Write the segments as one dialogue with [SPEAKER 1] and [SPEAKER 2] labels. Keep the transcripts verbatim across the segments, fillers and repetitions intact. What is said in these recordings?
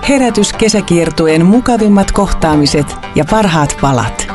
[SPEAKER 1] Herätys kesäkiertueen mukavimmat kohtaamiset ja parhaat palat.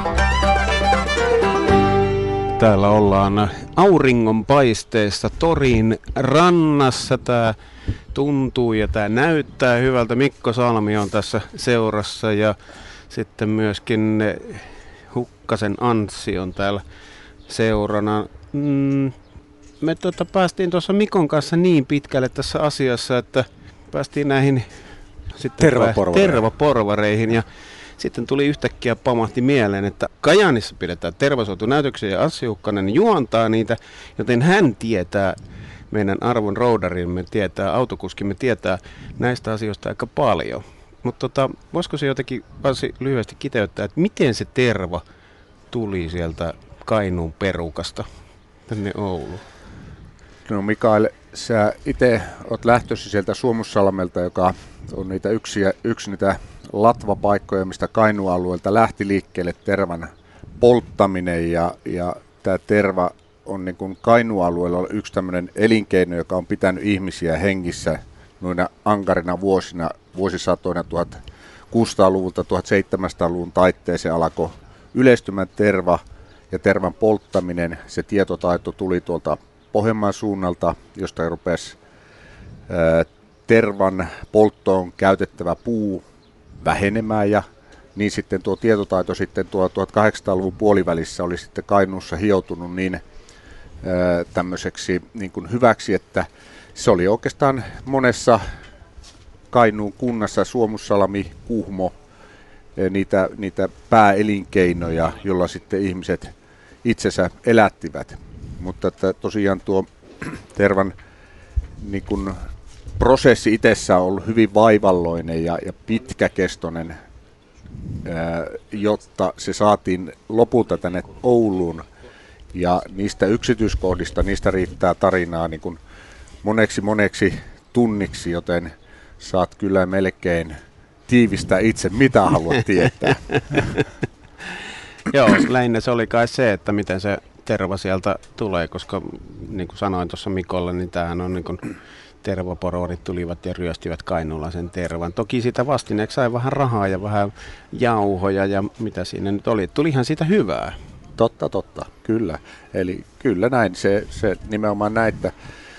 [SPEAKER 2] Täällä ollaan auringonpaisteessa Torin rannassa. Tää tuntuu ja tää näyttää hyvältä. Mikko Salmi on tässä seurassa ja sitten myöskin Hukkasen Anssi on täällä seurana. Mm, me tota päästiin tuossa Mikon kanssa niin pitkälle tässä asiassa, että päästiin näihin sitten
[SPEAKER 3] tervaporvareihin.
[SPEAKER 2] tervaporvareihin ja sitten tuli yhtäkkiä pamahti mieleen, että Kajaanissa pidetään tervasuotunäytöksiä ja Anssi Hukkanen juontaa niitä, joten hän tietää, meidän arvon roudarimme tietää, autokuskimme tietää näistä asioista aika paljon. Mutta tota, voisiko se jotenkin Anssi lyhyesti kiteyttää, että miten se terva tuli sieltä Kainuun perukasta tänne Ouluun?
[SPEAKER 3] No Mikael, sä itse oot lähtöisin sieltä Suomussalmelta, joka on niitä yksi, yksi niitä latvapaikkoja, mistä Kainuun alueelta lähti liikkeelle tervan polttaminen. Ja, ja tämä terva on niin kuin Kainuun alueella yksi tämmöinen elinkeino, joka on pitänyt ihmisiä hengissä noina ankarina vuosina, vuosisatoina tuhatkuusisataaluvulta tuhatseitsemänsataaluvun taitteeseen alkoi yleistymään terva ja tervan polttaminen. Se tietotaito tuli tuolta Pohjanmaan suunnalta, josta rupesi ää, tervan polttoon käytettävä puu vähenemään ja niin sitten tuo tietotaito sitten tuo tuhatkahdeksansataaluvun puolivälissä oli sitten Kainuussa hioutunut niin ää, tämmöiseksi niin kuin hyväksi, että se oli oikeastaan monessa Kainuun kunnassa, Suomussalmi, Kuhmo, ää, niitä, niitä pääelinkeinoja, jolla sitten ihmiset itsensä elättivät. Mutta että tosiaan tuo tervan niin kun prosessi itsessään on ollut hyvin vaivalloinen ja, ja pitkäkestoinen, ää, jotta se saatiin lopulta tänne Ouluun. Ja niistä yksityiskohdista, niistä riittää tarinaa niin kun moneksi moneksi tunniksi, joten saat kyllä melkein tiivistää itse, mitä haluat tietää.
[SPEAKER 2] Joo, lähinnä se oli kai se, että miten se terva sieltä tulee, koska niin kuin sanoin tuossa Mikolle, niin tämähän on niin kuin tervapororit tulivat ja ryöstivät kainuulaisen tervan. Toki sitä vastineeksi sai vähän rahaa ja vähän jauhoja ja mitä siinä nyt oli. Tulihan siitä hyvää.
[SPEAKER 3] Totta, totta, kyllä. Eli kyllä näin, se, se nimenomaan näin, että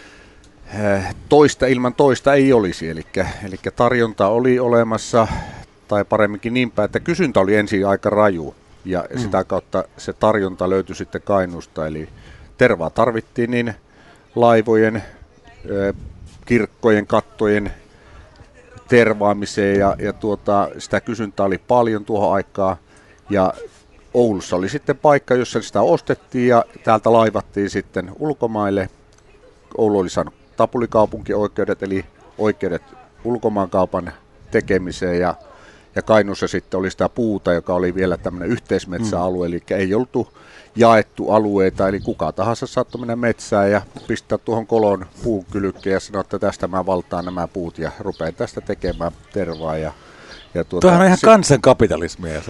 [SPEAKER 3] toista ilman toista ei olisi. Eli, eli tarjonta oli olemassa, tai paremminkin niinpä, että kysyntä oli ensin aika raju. Ja mm. sitä kautta se tarjonta löytyi sitten Kainuusta, eli tervaa tarvittiin niin laivojen, kirkkojen, kattojen tervaamiseen ja, ja tuota, sitä kysyntää oli paljon tuohon aikaan. Ja Oulussa oli sitten paikka, jossa sitä ostettiin ja täältä laivattiin sitten ulkomaille. Oulu oli saanut tapulikaupunkioikeudet, eli oikeudet ulkomaankaupan tekemiseen ja Ja Kainuussa sitten oli sitä puuta, joka oli vielä tämmöinen yhteismetsäalue, mm. eli ei oltu jaettu alueita, eli kuka tahansa saattoi mennä metsään ja pistää tuohon kolon puun kylkeen ja sanoa, että tästä mä valtaan nämä puut ja rupean tästä tekemään tervaa. Ja, ja tuota,
[SPEAKER 4] Tuohan on ihan
[SPEAKER 3] se,
[SPEAKER 4] kansankapitalismia.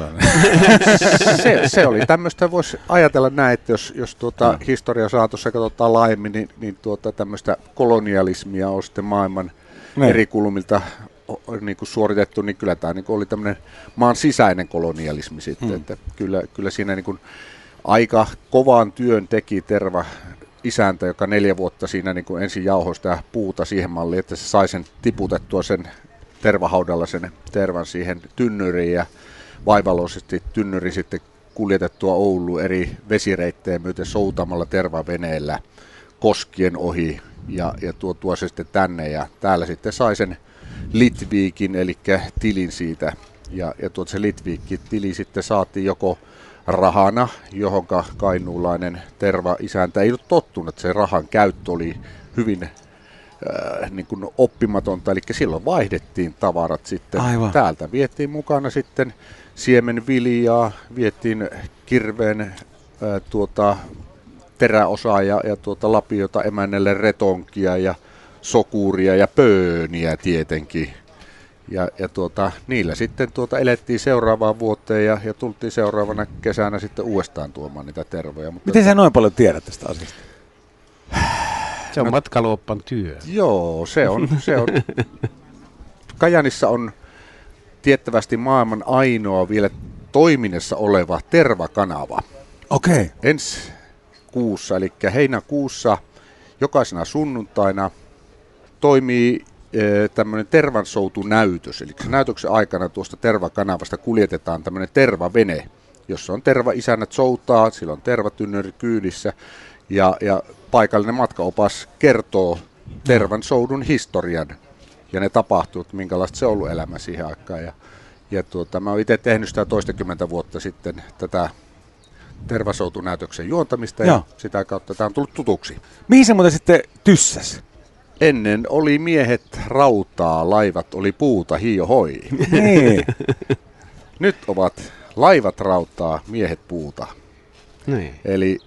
[SPEAKER 3] se, se oli tämmöistä, voisi ajatella näin, että jos, jos tuota mm. historia saatossa katsotaan laajemmin, niin, niin tuota, tämmöistä kolonialismia on sitten maailman mm. eri kulmilta niin kuin suoritettu, niin kyllä tämä niin kuin oli tämmöinen maan sisäinen kolonialismi sitten, hmm. että kyllä, kyllä siinä niin kuin aika kovaan työn teki terva isäntä, joka neljä vuotta siinä niin kuin ensin jauhoi sitä puuta siihen malliin, että se sai sen tiputettua sen tervahaudalla sen tervan siihen tynnyriin ja vaivalloisesti tynnyri sitten kuljetettua Ouluun eri vesireittejä myöten soutamalla tervaveneellä koskien ohi ja, ja tuotua se sitten tänne ja täällä sitten sai sen Litviikin, eli tilin siitä. Ja, ja tuot se Litviikki-tili sitten saatiin joko rahana, johonka kainuulainen terva isäntä ei ollut tottunut. Se rahan käyttö oli hyvin äh, niin kuin oppimatonta, eli silloin vaihdettiin tavarat sitten.
[SPEAKER 4] Aivan.
[SPEAKER 3] Täältä vietiin mukana sitten siemenviljaa, vietiin kirveen äh, tuota, teräosaa ja, ja tuota lapiota emännelle retonkia ja sokuria ja pööniä tietenkin. Ja, ja tuota, niillä sitten tuota elettiin seuraavaan vuoteen ja, ja tultiin seuraavana kesänä sitten uudestaan tuomaan niitä tervoja. Mutta
[SPEAKER 4] miten sä noin paljon tiedät tästä asiasta?
[SPEAKER 2] Se on
[SPEAKER 3] no,
[SPEAKER 2] matkailuoppan työ.
[SPEAKER 3] Joo, se on. Se on. Kajaanissa on tiettävästi maailman ainoa vielä toiminnassa oleva tervakanava.
[SPEAKER 4] Okei. Okay.
[SPEAKER 3] Ensi kuussa, eli heinäkuussa jokaisena sunnuntaina toimii tämmöinen tervansoutunäytös. Eli näytöksen aikana tuosta tervakanavasta kuljetetaan tämmöinen tervavene, jossa on tervaisännät soutaa, sillä on tervatynnyri kyydissä ja, ja paikallinen matkaopas kertoo tervansoudun historian ja ne tapahtuvat, minkälaista se on ollut elämä siihen aikaan. Ja, ja tuota, mä oon itse tehnyt sitä toistakymmentä vuotta sitten tätä tervasoutunäytöksen juontamista ja Joo. sitä kautta tämä on tullut tutuksi.
[SPEAKER 4] Mihin se muuten sitten tyssäs?
[SPEAKER 3] Ennen oli miehet rautaa, laivat oli puuta, hio hoi.
[SPEAKER 4] Niin.
[SPEAKER 3] Nyt ovat laivat rautaa, miehet puuta.
[SPEAKER 2] Niin.
[SPEAKER 3] Eli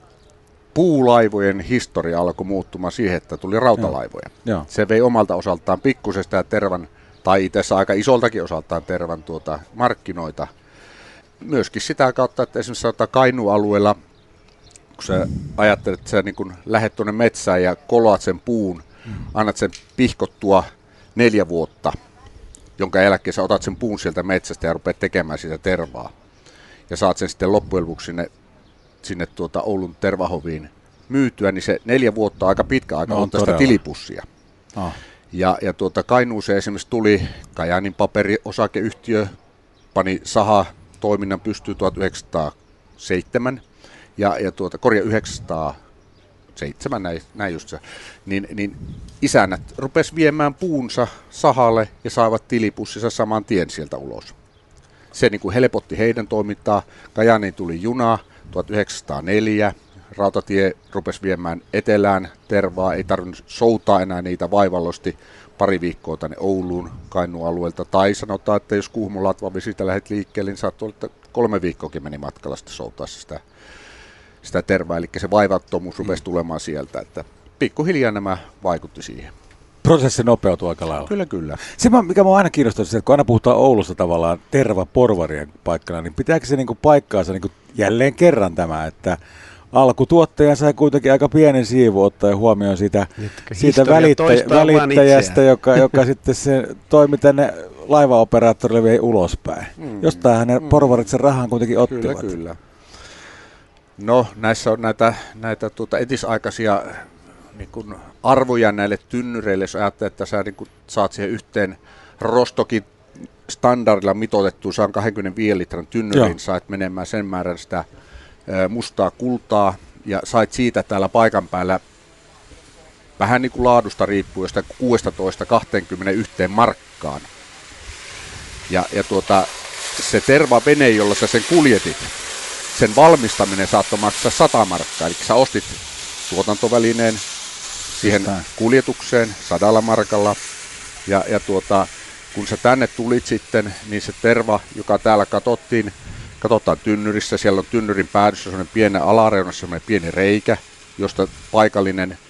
[SPEAKER 3] puulaivojen historia alkoi muuttumaan siihen, että tuli rautalaivoja.
[SPEAKER 4] Joo.
[SPEAKER 3] Se vei omalta osaltaan pikkusesta ja tervan, tai itse asiassa aika isoltakin osaltaan tervan tuota markkinoita. Myöskin sitä kautta, että esimerkiksi Kainuun-alueella, kun sä ajattelet, että sä niin kun lähdet tuonne metsään ja koloat sen puun, mm. annat sen pihkottua neljä vuotta, jonka jälkeen sä otat sen puun sieltä metsästä ja rupeat tekemään sitä tervaa. Ja saat sen sitten loppujen lopuksi sinne, sinne tuota Oulun tervahoviin myytyä, niin se neljä vuotta aika pitkä aika no, on tästä tilipussia. Ah. Ja, ja tuota Kainuuseen esimerkiksi tuli Kajaanin paperiosakeyhtiö, pani saha toiminnan pystyyn tuhatyhdeksänsataaseitsemän ja, ja tuota, korja yhdeksänsataaseitsemän, näin, näin just se, niin, niin isännät rupes viemään puunsa sahalle ja saivat tilipussissa saman tien sieltä ulos. Se niin kuin helpotti heidän toimintaa. Kajaaniin tuli juna tuhatyhdeksänsataaneljä, rautatie rupesi viemään etelään tervaa, ei tarvinnut soutaa enää niitä vaivallosti pari viikkoa tänne Ouluun Kainuun alueelta. Tai sanotaan, että jos Kuhmon Latvavesistä lähdet liikkeelle, niin saattoi olla, että kolme viikkoakin meni matkalla sitten soutaessa sitä, sitä tervaa. Eli se vaivattomuus rupesi tulemaan sieltä, että pikkuhiljaa nämä vaikutti siihen.
[SPEAKER 4] Prosessi nopeutui aika lailla.
[SPEAKER 3] Kyllä, kyllä.
[SPEAKER 4] Se, mikä minua aina kiinnostaa, että kun aina puhutaan Oulusta tavallaan tervaporvarien paikkana, niin pitääkö se niinku paikkaansa niinku jälleen kerran tämä, että alkutuottaja sai kuitenkin aika pienen siivun ottaen huomioon siitä, siitä välittäjä, välittäjästä, joka, joka sitten se toimi tänne laivaoperaattorille vei ulospäin. Mm, Jostain hänen mm, porvarit sen rahan kuitenkin ottivat.
[SPEAKER 3] Kyllä, kyllä. No näissä on näitä, näitä tuota entisaikaisia niin kuin arvoja näille tynnyreille, jos ajattelee, että sä niin kuin saat siihen yhteen rostokin standardilla mitoitettua, saan kaksikymmentäviisi litran tynnyrin, Joo. sait menemään sen määrän sitä mustaa kultaa ja sait siitä täällä paikan päällä vähän niin kuin laadusta riippuu josta kuusitoista kaksikymmentäyksi markkaan. Ja, ja tuota, se tervavene, jolla sä sen kuljetit, sen valmistaminen saattoi maksaa sata markkaa. Eli sä ostit tuotantovälineen siihen Sitä. kuljetukseen sadalla markalla. Ja, ja tuota, kun sä tänne tulit sitten, niin se terva, joka täällä katsottiin, katsotaan tynnyrissä, siellä on tynnyrin päädyssä sellainen pienen alareunassa sellainen pieni reikä, josta paikallinen ää,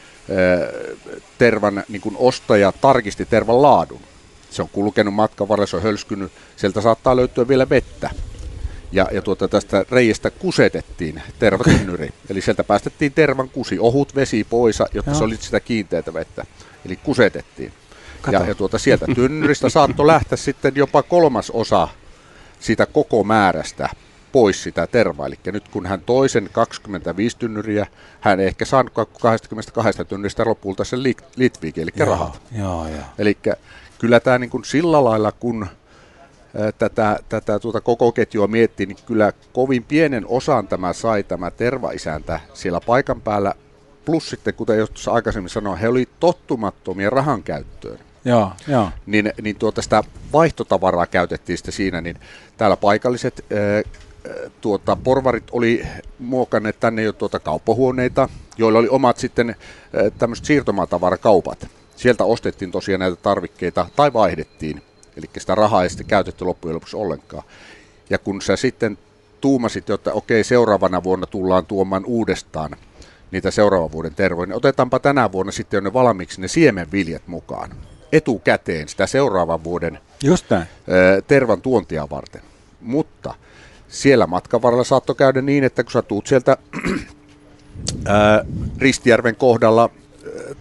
[SPEAKER 3] tervan niin kuin ostaja tarkisti tervan laadun. Se on kulkenut matkan varrella, se on hölskynyt, sieltä saattaa löytyä vielä vettä. Ja, ja tuota, tästä reiästä kusetettiin tervatynnyri, eli sieltä päästettiin tervan kusi, ohut vesi pois, jotta Joo. se oli sitä kiinteätä vettä, eli kusetettiin. Ja, ja tuota, sieltä tynnyristä saattoi lähteä sitten jopa kolmas osa siitä koko määrästä pois sitä tervaa. Eli nyt kun hän toisen kaksikymmentäviisi tynnyriä, hän ei ehkä saanut kaksikymmentäkaksi tynnyristä lopulta sen litviikin, eli joo, rahat. Eli kyllä tämä niin kuin sillä lailla, kun ää, tätä, tätä tuota koko ketjua miettii, niin kyllä kovin pienen osan tämä sai tämä tervaisäntä siellä paikan päällä. Plus sitten, kuten joskus aikaisemmin sanoin, he olivat tottumattomia rahan käyttöön.
[SPEAKER 4] Joo, joo.
[SPEAKER 3] Niin, niin tuota sitä vaihtotavaraa käytettiin sitten siinä, niin täällä paikalliset ää, tuota, porvarit oli muokanneet tänne jo tuota kauppahuoneita, joilla oli omat sitten ää, tämmöiset siirtomatavarakauppat. Sieltä ostettiin tosiaan näitä tarvikkeita tai vaihdettiin, eli sitä rahaa ei sitten käytetty loppujen lopuksi ollenkaan. Ja kun sä sitten tuumasit, että okei, seuraavana vuonna tullaan tuomaan uudestaan niitä seuraavan vuoden tervoja, niin otetaanpa tänä vuonna sitten jo ne valmiiksi ne siemenviljat mukaan etukäteen sitä seuraavan vuoden
[SPEAKER 4] Just näin.
[SPEAKER 3] tervan tuontia varten. Mutta siellä matkan varrella saattoi käydä niin, että kun sä tuut sieltä ää, Ristijärven kohdalla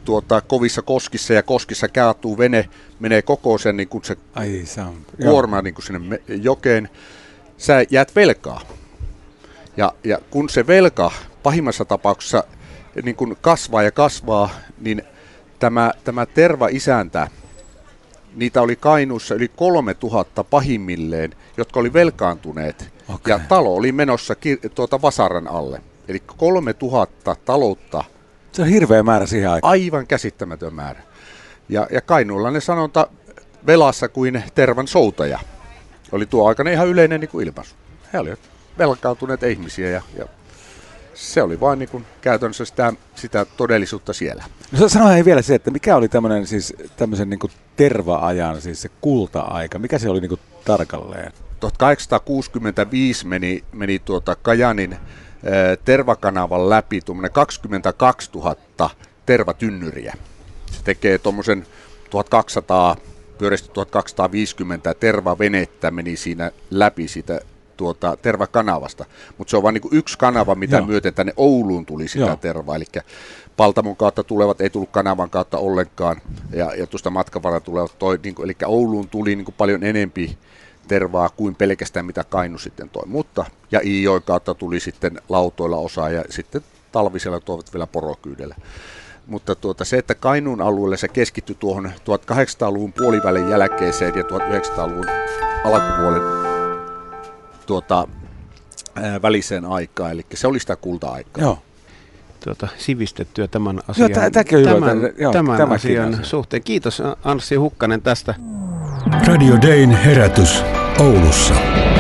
[SPEAKER 3] tuota, kovissa koskissa ja koskissa kaatuu vene, menee koko sen niin kuin se
[SPEAKER 4] Ai, se on,
[SPEAKER 3] kuorma niin kuin sinne jokeen, sä jäät velkaa. Ja, ja kun se velka pahimmassa tapauksessa niin kuin kasvaa ja kasvaa, niin tämä, tämä terva-isäntä, niitä oli Kainuussa yli kolme tuhatta pahimmilleen, jotka oli velkaantuneet. Okay. Ja talo oli menossa ki- tuota vasaran alle. Eli kolme tuhatta taloutta.
[SPEAKER 4] Se on hirveä määrä siihen aikaan.
[SPEAKER 3] Aivan käsittämätön määrä. Ja, ja kainuulainen sanonta velassa kuin tervan soutaja. Oli tuo aikana ihan yleinen niin kuin ilmaisu. He olivat velkaantuneet ihmisiä ja, ja se oli vain niin kuin käytännössä sitä, sitä todellisuutta siellä.
[SPEAKER 4] No sano hei vielä se, että mikä oli tämmöinen siis tämmöisen niin kuin terva-ajan, siis se kulta-aika, mikä se oli niin kuin tarkalleen?
[SPEAKER 3] tuhatkahdeksansataakuusikymmentäviisi meni, meni tuota Kajanin ää, tervakanavan läpi tuommoinen kaksikymmentäkaksituhatta tervatynnyriä. Se tekee tuommoisen tuhatkaksisataa, pyöreästi tuhatkaksisataaviisikymmentä tervavenettä meni siinä läpi siitä tuota, tervakanavasta. Mutta se on vain niin yksi kanava, mitä Joo. myöten tänne Ouluun tuli sitä Joo. tervaa. Eli Paltamon kautta tulevat ei tullut kanavan kautta ollenkaan. Ja, ja tuosta matkavarra tulevat toi, niin kuin, eli Ouluun tuli niin kuin paljon enempi tervaa kuin pelkästään mitä Kainu sitten toi. Mutta, ja Iijoen kautta tuli sitten lautoilla osa ja sitten talvisella tuovat vielä porokyydellä. Mutta tuota, se, että Kainuun alueelle se keskittyi tuohon tuhatkahdeksansataaluvun puolivälin jälkeiseen ja tuhatyhdeksänsataaluvun alkupuolen tuota, ää, väliseen aikaan, eli se oli sitä kulta-aikaa.
[SPEAKER 4] Joo.
[SPEAKER 2] Tuota, sivistettyä tämän asian,
[SPEAKER 4] joo, tämäkin on
[SPEAKER 2] tämän,
[SPEAKER 4] hyvä, joo,
[SPEAKER 2] tämän asian asia. suhteen. Kiitos Anssi Hukkanen tästä.
[SPEAKER 5] Radio Dayn herätys Oulussa.